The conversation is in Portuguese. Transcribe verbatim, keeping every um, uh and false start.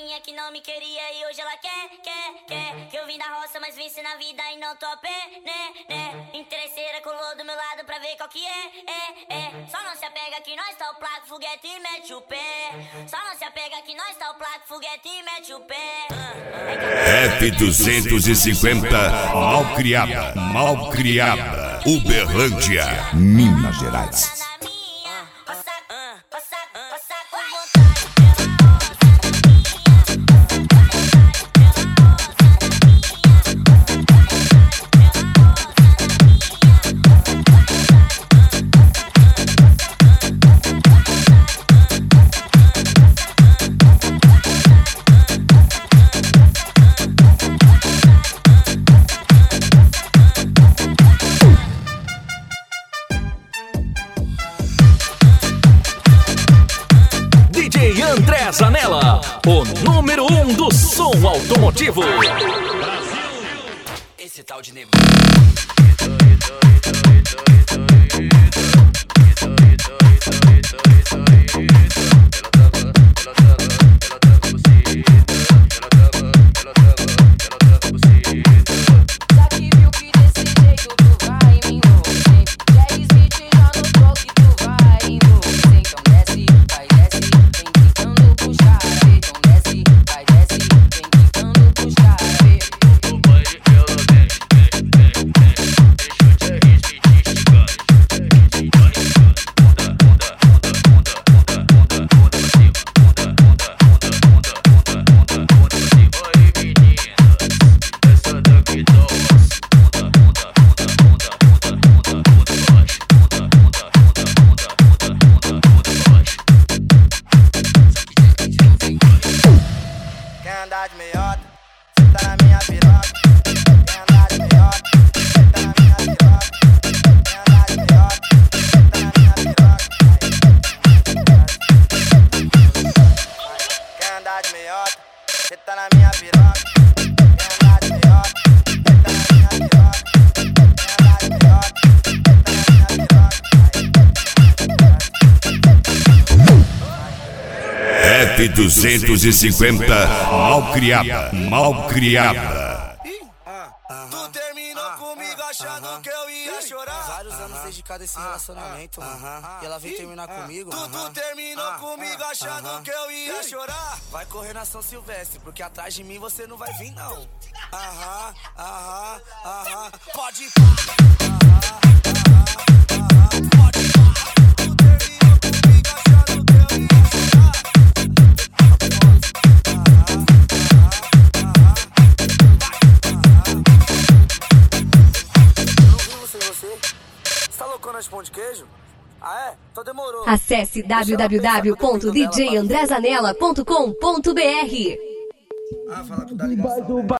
minha que não me queria e hoje ela quer, quer, quer. Que eu vim da roça, mas venci na vida e não tô a pé, né, né. Interesseira colou do meu lado pra ver qual que é, é, é. Só não se apega que nós tá o placo, foguete e mete o pé. Só não se apega que nós tá o placo, foguete e mete o pé. F duzentos e cinquenta, Malcriada, Malcriada, Uberlândia, Minas Gerais. D J André Zanella, o número um do som automotivo. Brasil. Esse tal de negócio. Quer andar de meiota, senta na minha piroca. Quer andar de meiota, senta na minha piroca. Quer andar de meiota, senta na minha piroca. Quer andar de meiota, senta na minha piroca. Quer andar de meiota, senta na minha piroca. Quer andar de meiota, senta na minha piroca. F duzentos e cinquenta, Malcriada, Malcriada. Tu terminou comigo achando que eu ia chorar. Vários anos dedicado a esse relacionamento, mano. E ela veio terminar comigo. Tu, tu terminou comigo achando que eu ia chorar. Vai correr na São Silvestre, porque atrás de mim você não vai vir, não. Aham, aham, aham. Pode ir. Pode ir. Tu terminou comigo achando que eu ia chorar. Você tá loucona de pão de queijo? Ah é? Então demorou. Acesse w w w ponto d j andré zanella ponto com ponto b r. Ah, fala com o da ligação.